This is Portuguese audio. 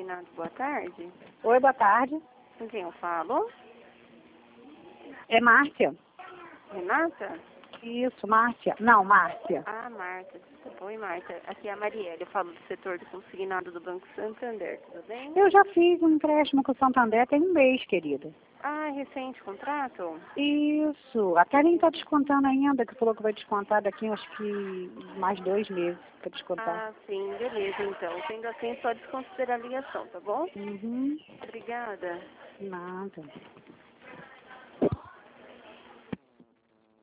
Consignados, boa tarde. Oi, boa tarde. Com quem eu falo? É Márcia? Renata? Isso, Márcia. Não, Márcia. Ah, Marta, desculpa. Oi, Marta. Aqui é a Marielle, eu falo do setor do consignado do Banco Santander, tudo bem? Eu já fiz um empréstimo com o Santander tem um mês, querida. Ah, recente contrato? Isso. A Karen está descontando ainda, que falou que vai descontar daqui, acho que mais 2 meses para descontar. Ah, sim, beleza, então. Sendo assim, só desconsiderar a ligação, tá bom? Uhum. Obrigada. Nada.